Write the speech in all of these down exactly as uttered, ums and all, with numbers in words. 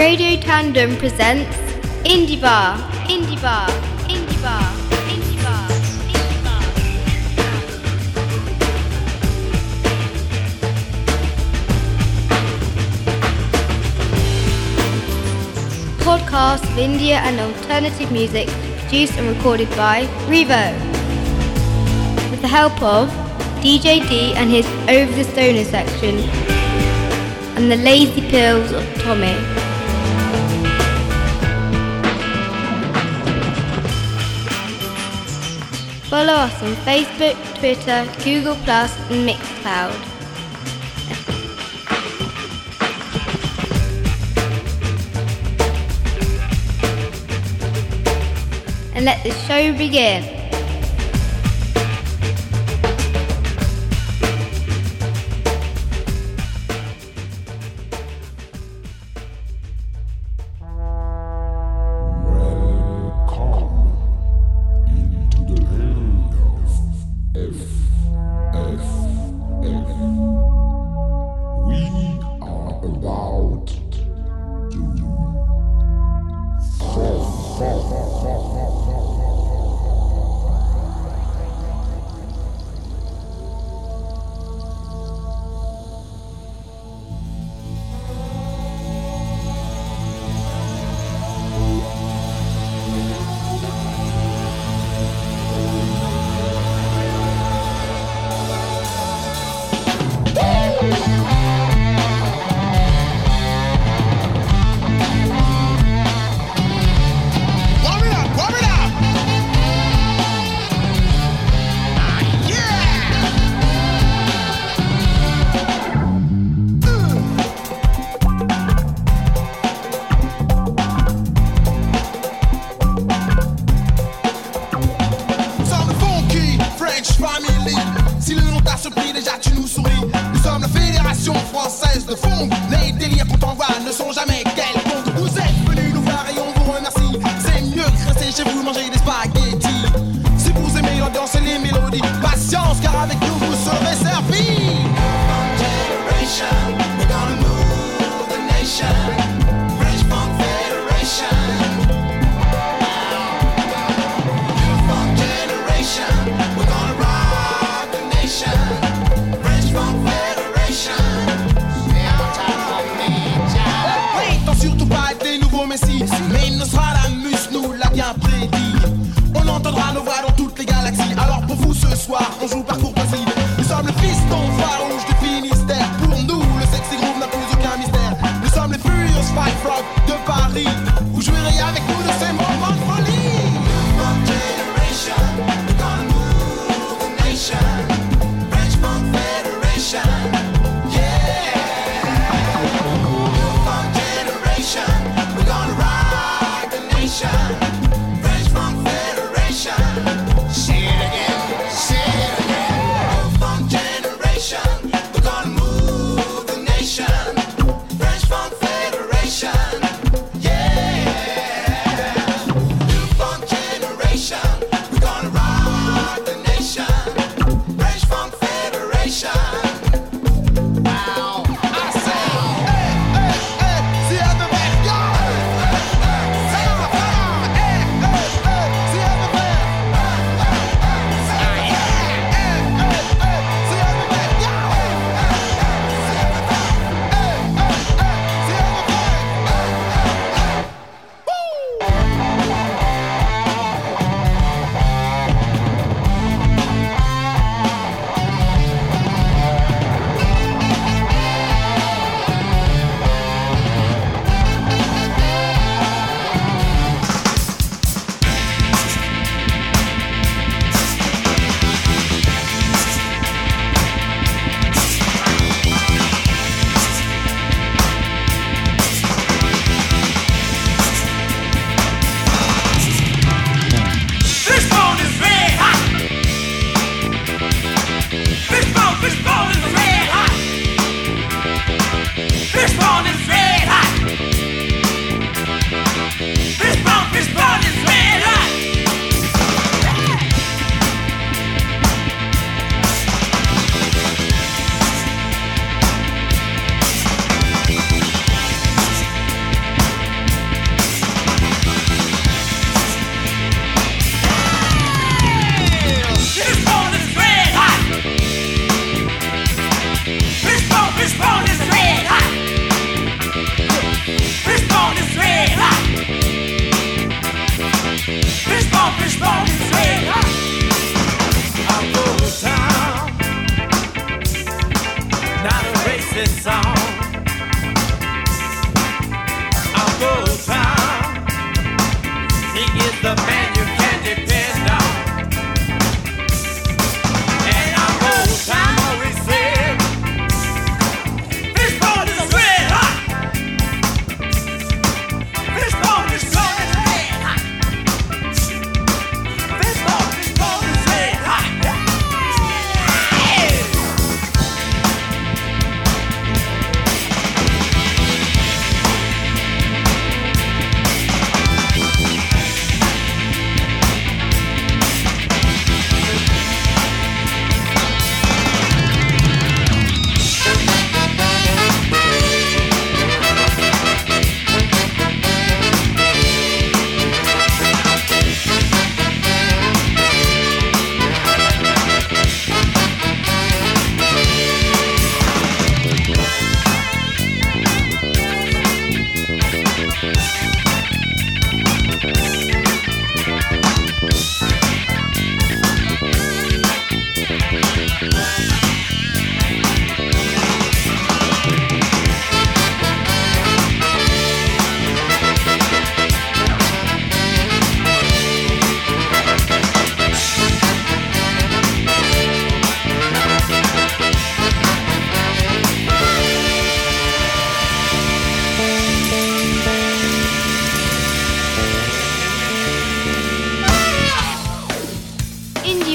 Radio Tandem presents Indie Bar, Indie Bar, Indie Bar, Indie Bar, Indie Bar. Podcast of India and alternative music produced and recorded by Revo. With the help of D J D and his Over the Stoner section and the Lazy Pills of Tommy. Follow us on Facebook, Twitter, Google Plus and Mixcloud. And let the show begin.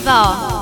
Bar.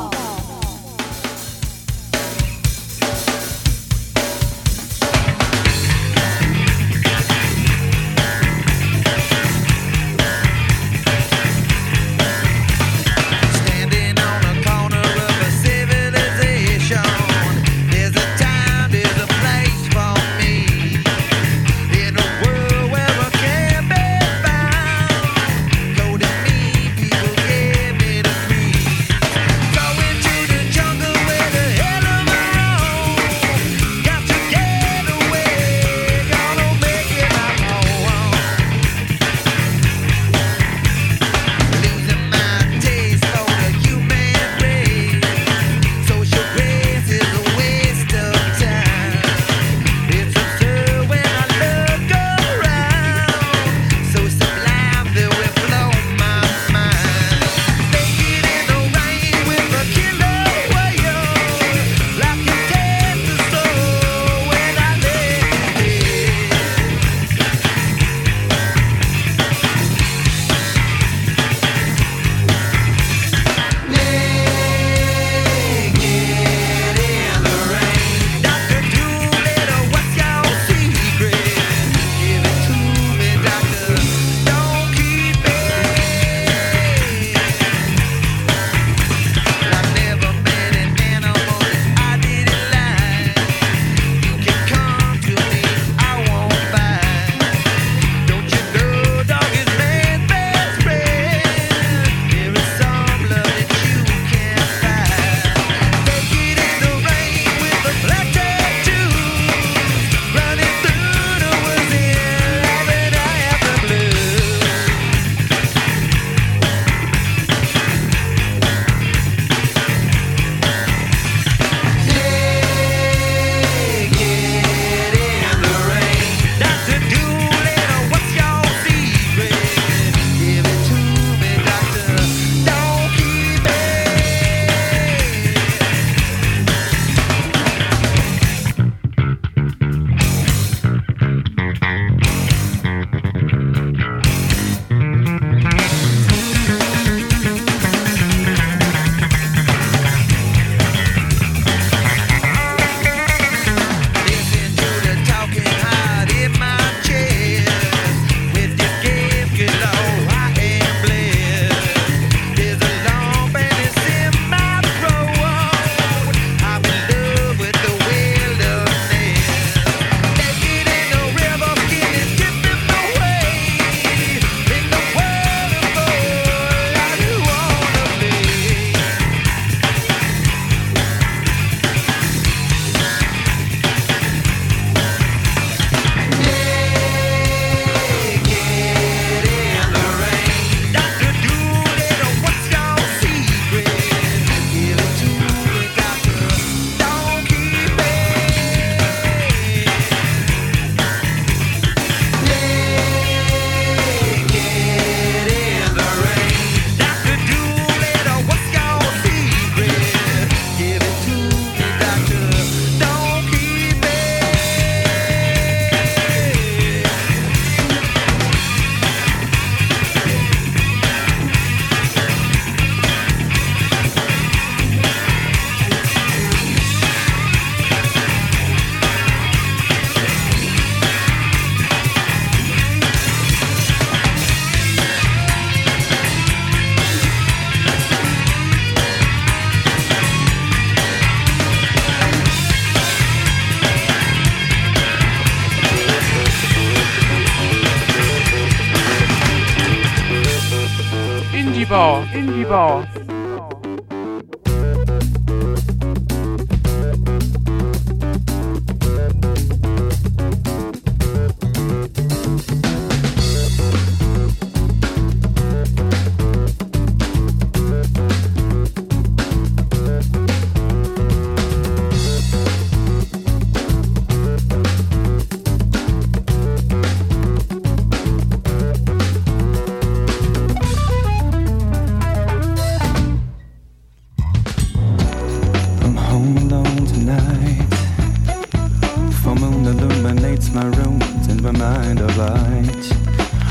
Indie-Bar, Indie-Bar.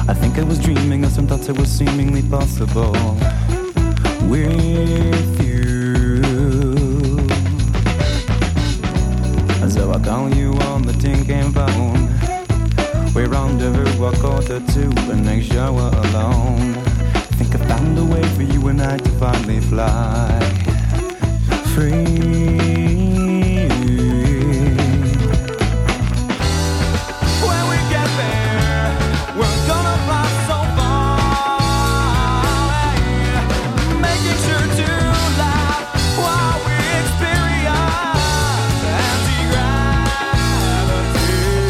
It was seemingly possible with you. call you on the tin can phone. We rendezvous a quarter to and make sure we're alone. Think I found a way for you and I to finally fly free. When we get there, we're gonna fly so far, making sure to laugh while we experience anti-gravity.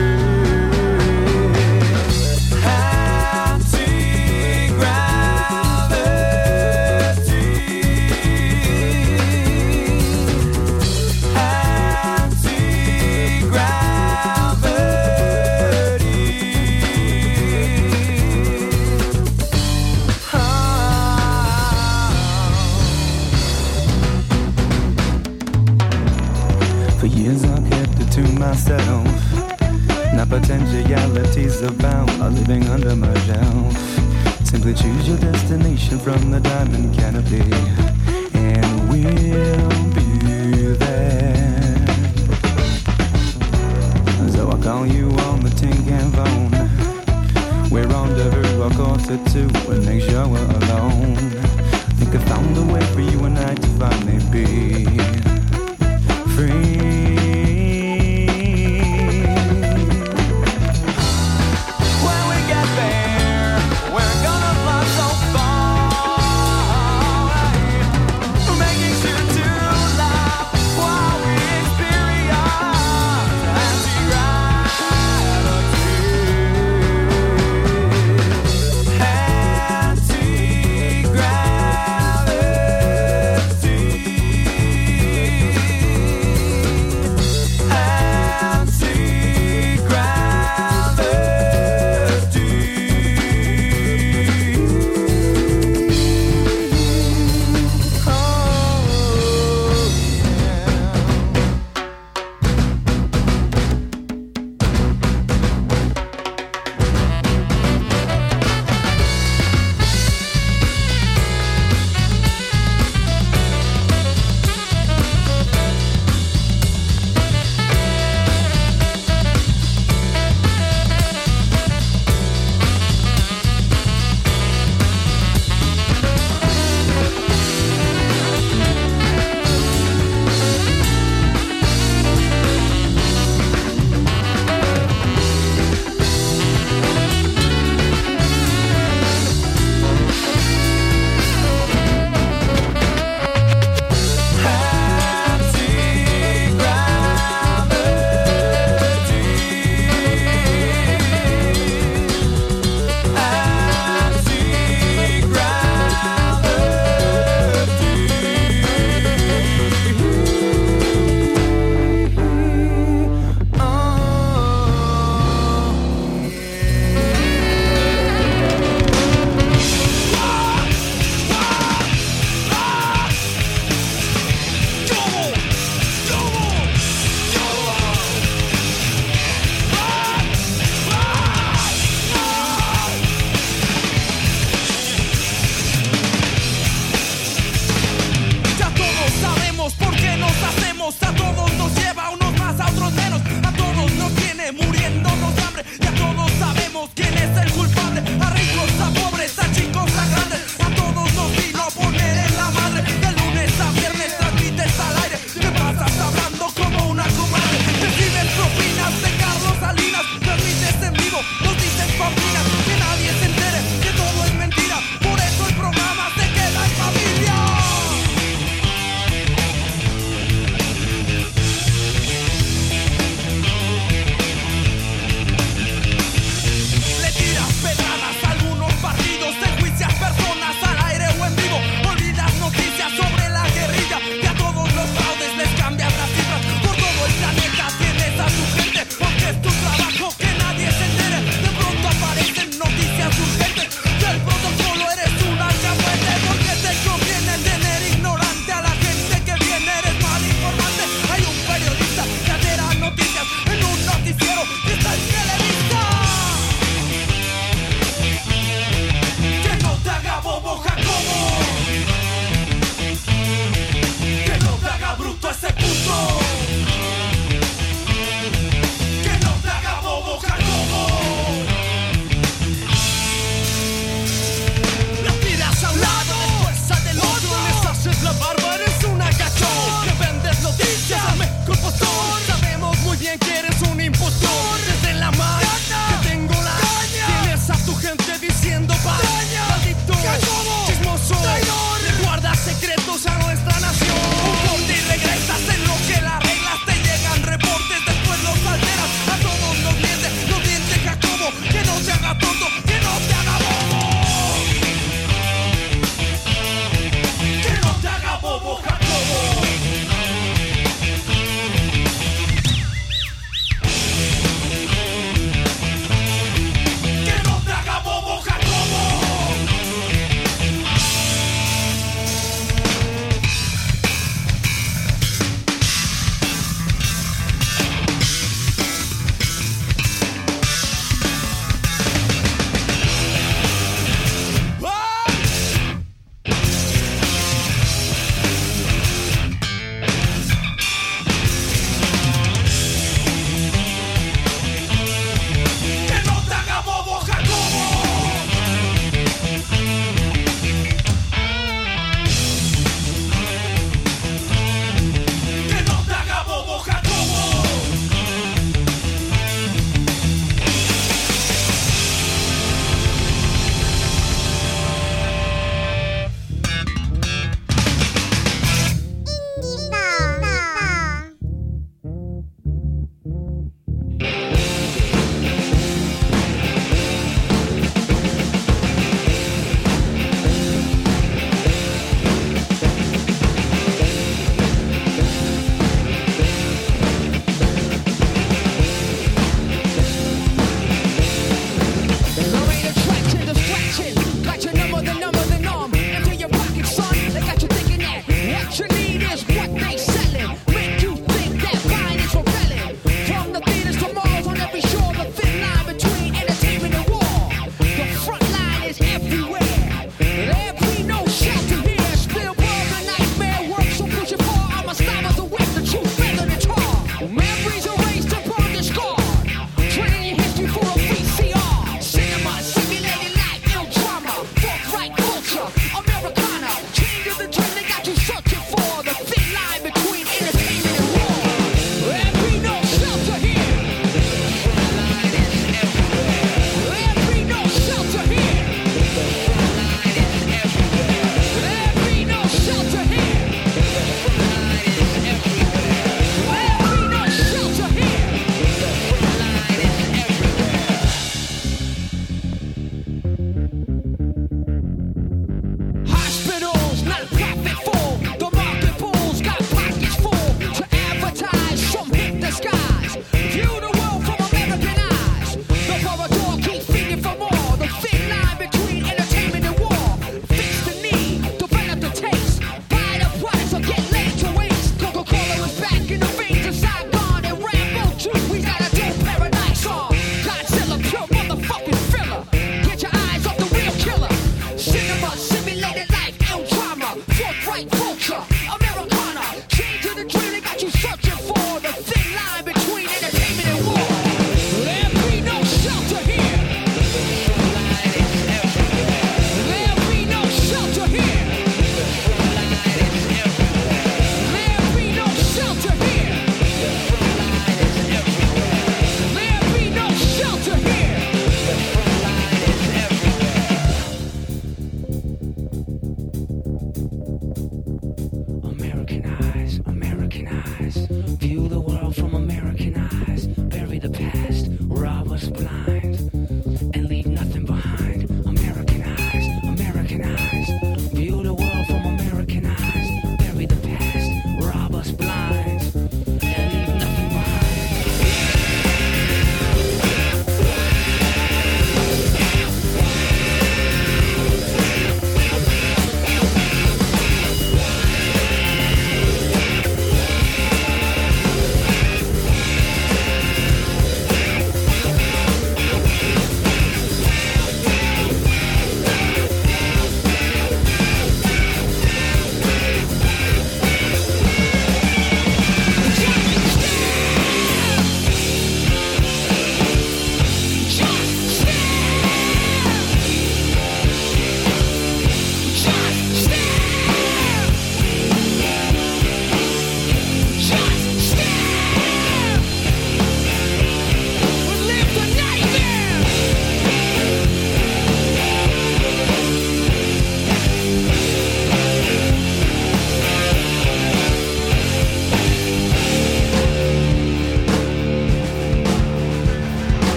Myself, now potentialities abound are living under my shelf. Simply choose your destination from the diamond canopy, and we'll be there. So I call you on the tin can phone. We're rendezvous a quarter to and make sure we're alone. Think I found a way for you and I to finally be free.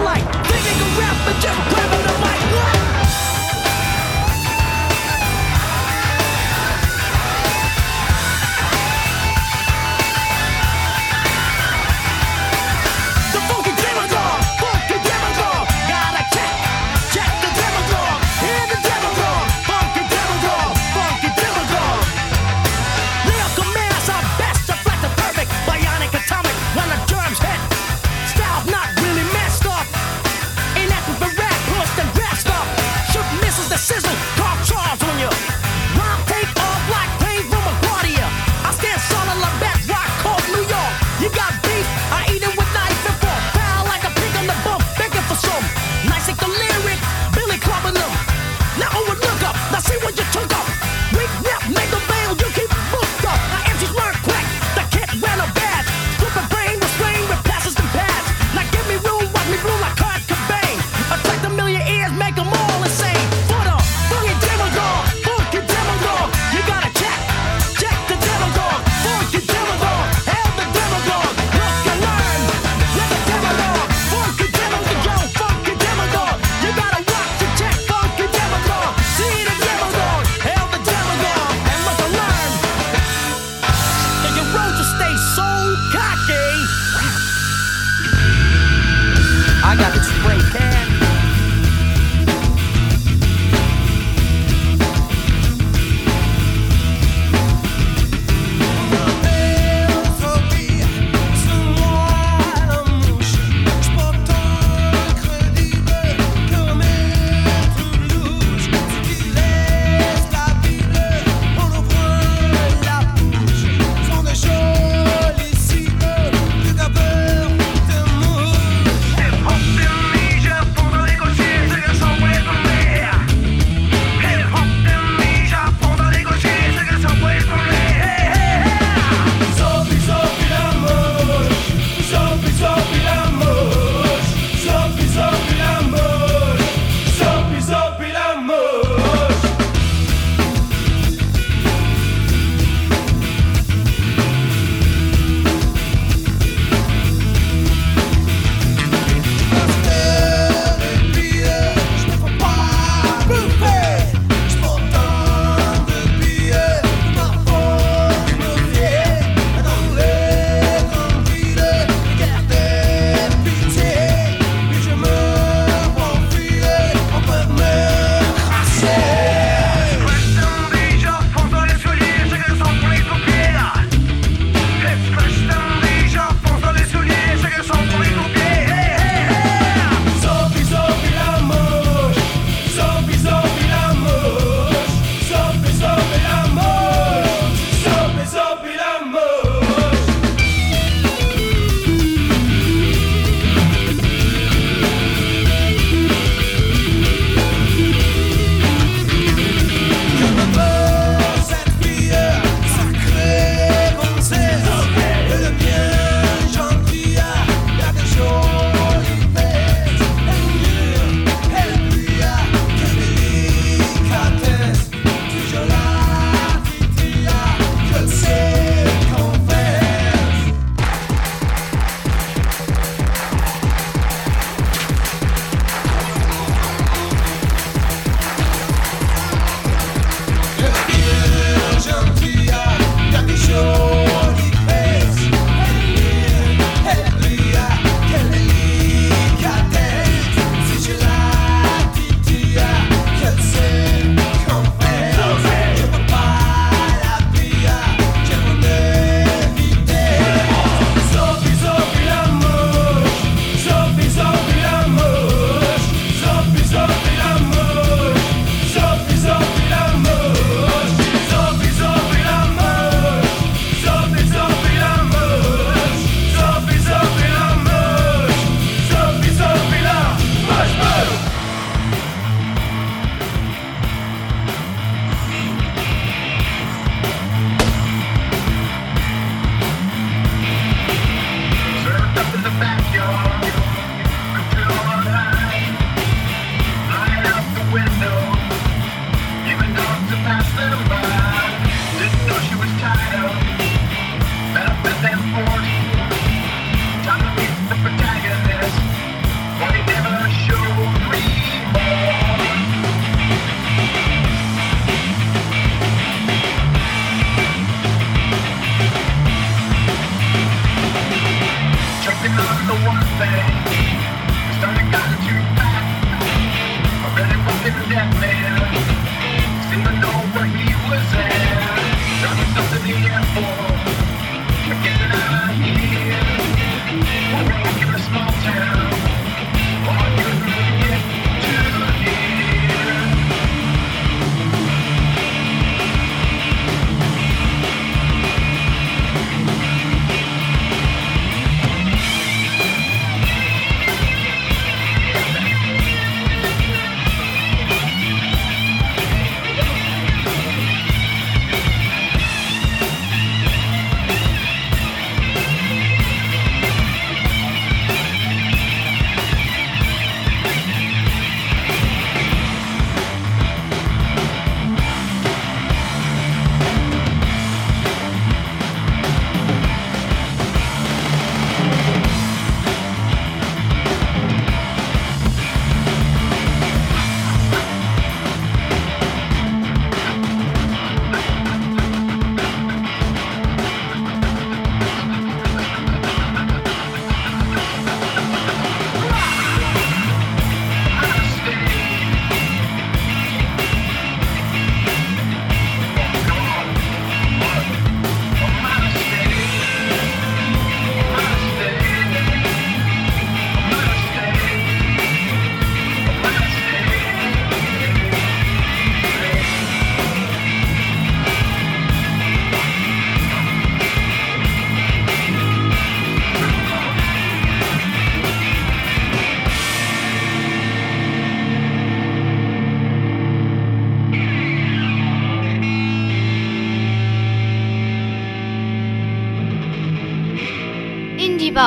like thinking a rap and just grabbing the mic. The funky demagogue, funky demagogue, gotta check, check the demagogue, hear the demagogue, funky demagogue, funky demagogue. Lyrical mass are best, just like the perfect bionic atomic when the drums hit. Style's not really messed up, ain't acting for rap, plus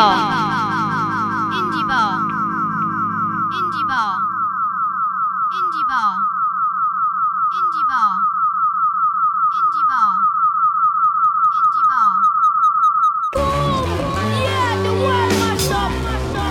bar. Indie bar. Indie bar. Indie bar. Indie bar. Indie bar. Indie bar. Boom! Yeah, the world must stop, must stop.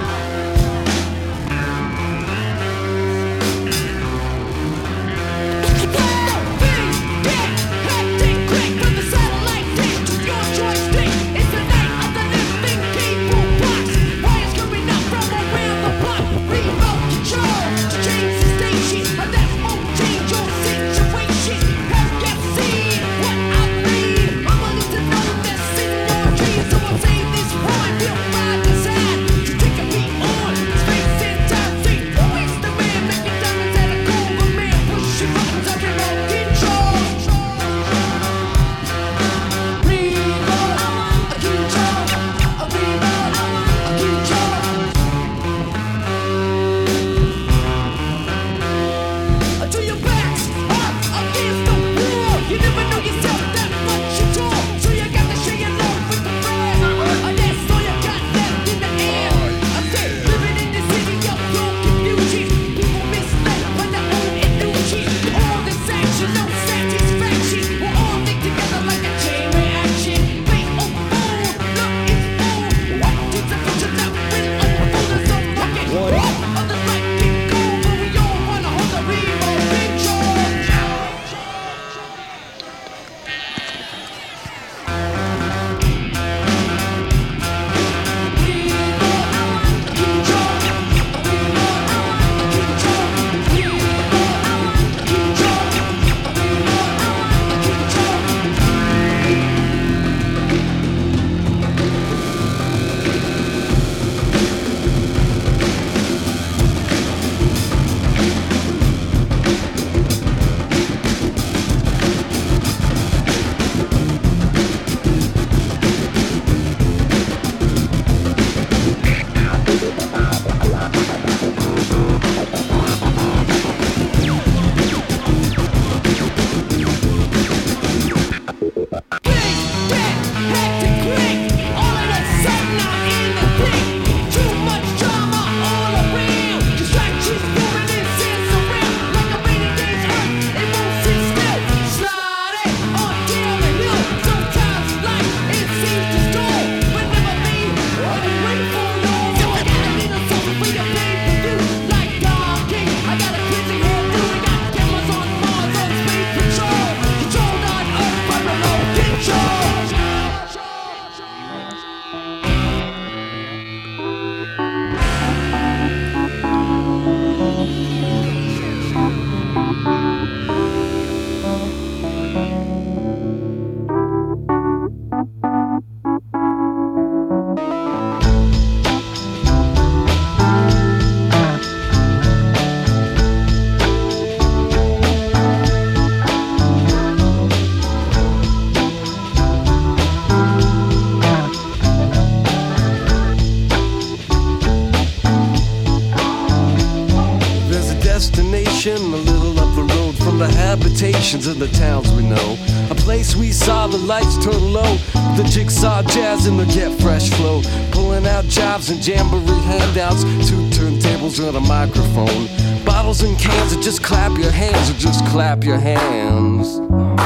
Habitations in the towns we know, a place we saw the lights turn low, the jigsaw jazz and the get fresh flow, pulling out jobs and jamboree handouts, two turntables and a microphone, bottles and cans, and just clap your hands, or just clap your hands.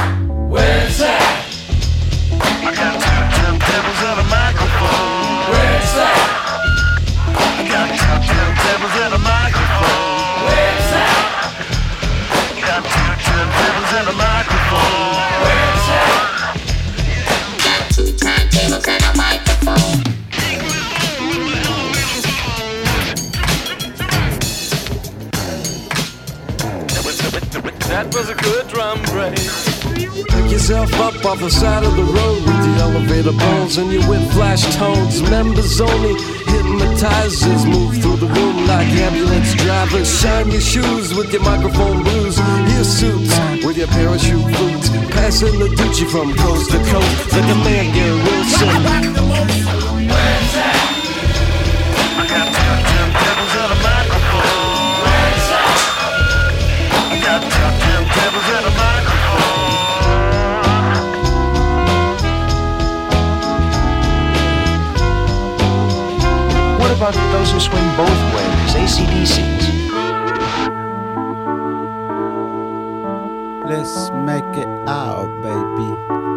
Where's that? I got two turntables and a microphone. Where's that? I got two turntables and a microphone. Where's that? Got two turntables and a microphone. Where's that? Got two turntables and a microphone. That was a good drum break. Pick yourself up off the side of the road with the elevator bones and your with flash tones. Members only, hypnotizers move through the room like ambulance drivers. Shine your shoes with your microphone blues. Your suits with your parachute boots. Passing the Gucci from coast to coast like a man, Gary Wilson. Where's that? I got two turntables and a microphone. Where's that? I got two turntables and a microphone. doesn't swing both ways. A C D Cs. Let's make it out, baby.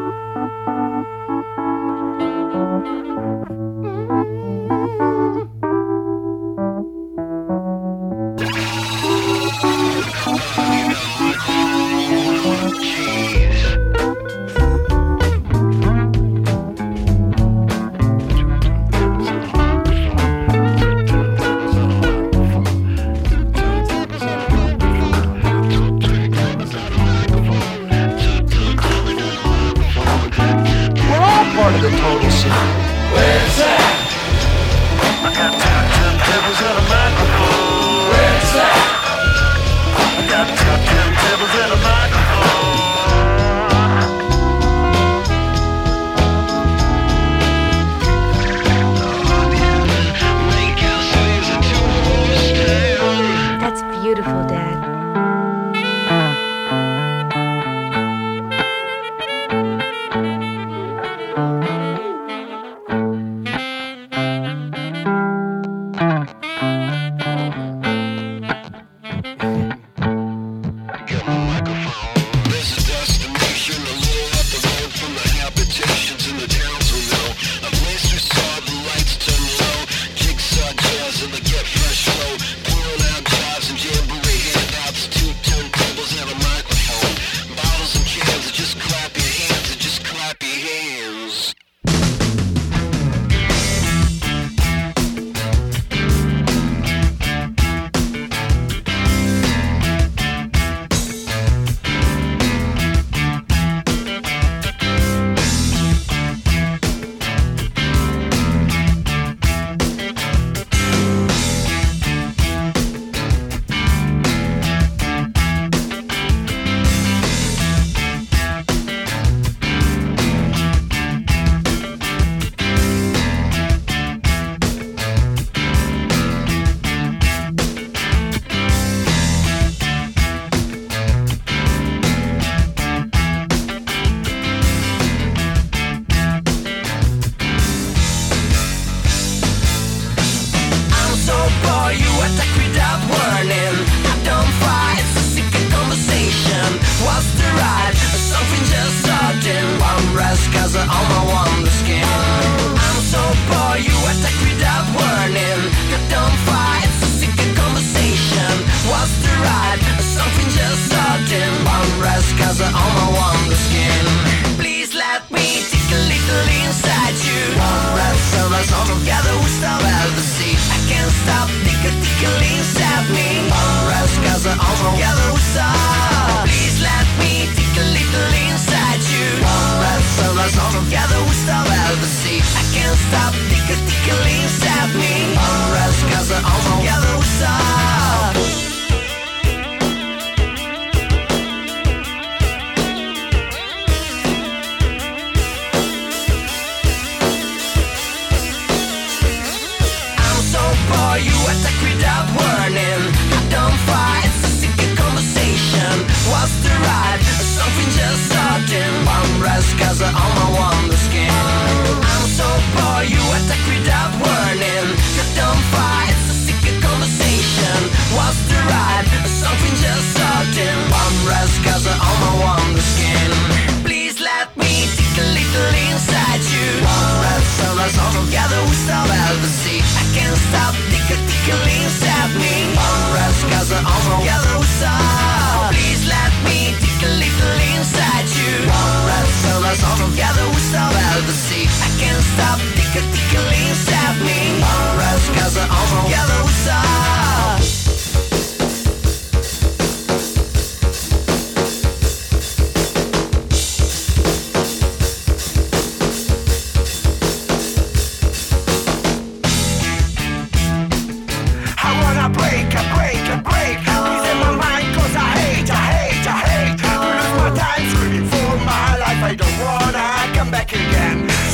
Part of the total scene. Where's that? I got two turntables and a microphone. Where's that? I got two turntables and a microphone. That's beautiful, Dad.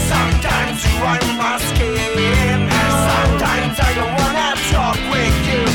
Sometimes I don't wanna talk with you.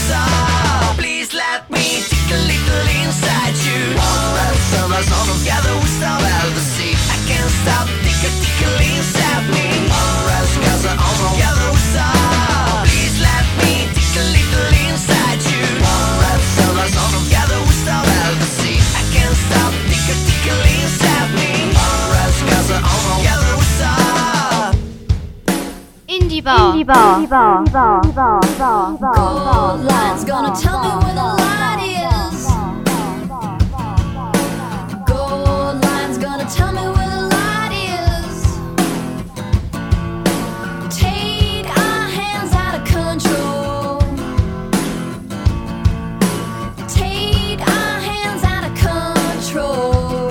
up. Please let me take a little inside you. One red sunrise on together we stop at the sea. I can't stop tickle tickle inside me. One red skies are on together we stop. Please let me take a little inside you. One red sunrise on together we stop at the sea. I can't stop tickle tickle inside me. One red skies are on together we stop. Indie bar. Indie bar. Indie bar. Indie bar. Indie bar. Gold line's gonna tell me where the light is. Gold line's gonna tell me where the light is. Take our hands out of control. Take our hands out of control.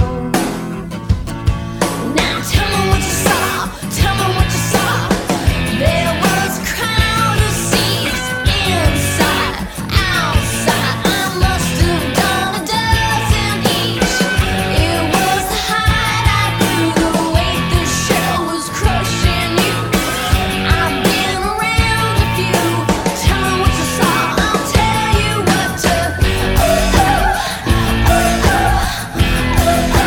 Now tell me what you saw. Tell me what you saw. There was a crowd of seats inside, outside. I must have done a dozen each. It was the hideout through the weight the shell was crushing you. I've been around a few. Tell me what you saw. I'll tell you what to. Oh, oh, oh, oh, oh,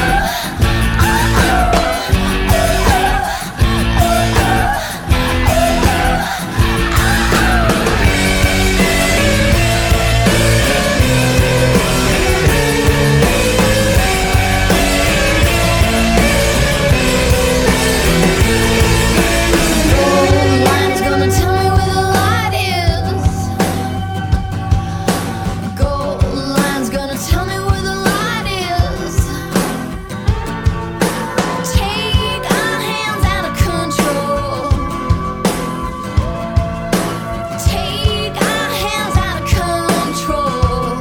Gold line's gonna tell me where the light is. Gold line's gonna tell me where the light is. Take our hands out of control. Take our hands out of control.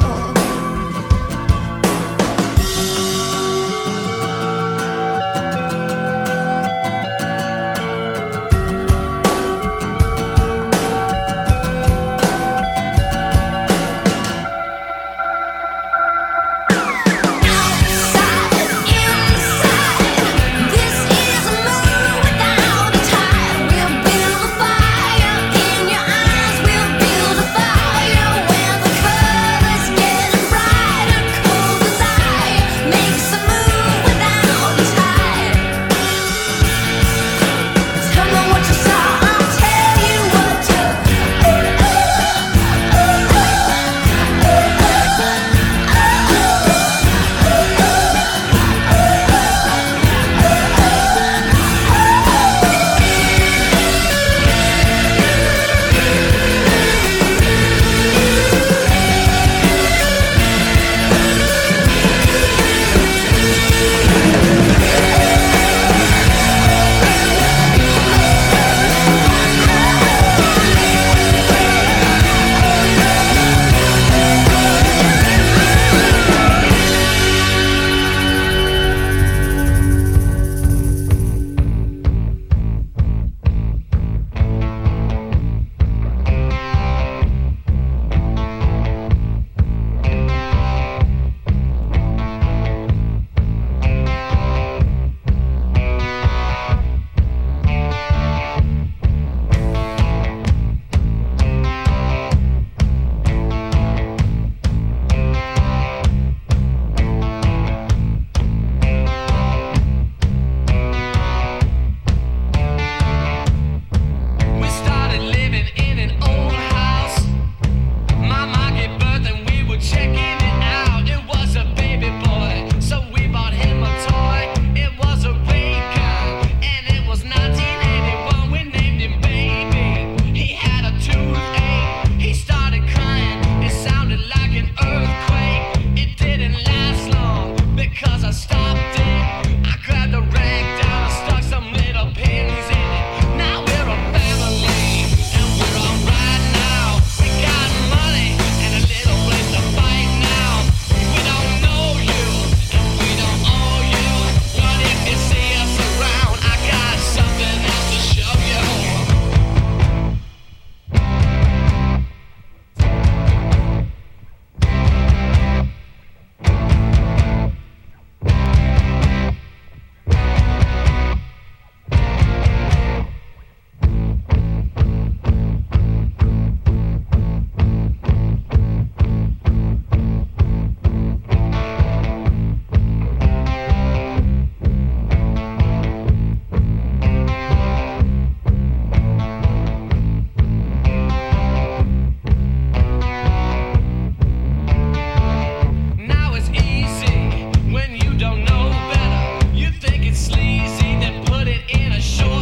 Outside, inside, this is a moon without a tide. We'll build a fire in your eyes. We'll build a fire when the colors get brighter. Cold desire makes a moon without a tide. Tell me what you saw. I'll tell you what to. Oh, oh, oh, oh, oh, we started living in an old house. My mom gave birth and we were checking it out. It was a baby boy, so we bought him a toy. It was a ray gun, and it was nineteen eighty-one. We named him Baby. He had a toothache. He started crying. It sounded like an earthquake. It didn't last long because I stopped it. I grabbed a rag down and stuck some little pins in it. Now we're a family, and we're alright now. We got money and a little place to fight now. We don't know you, and we don't owe you. What if you see us around? I got something else to show you. sure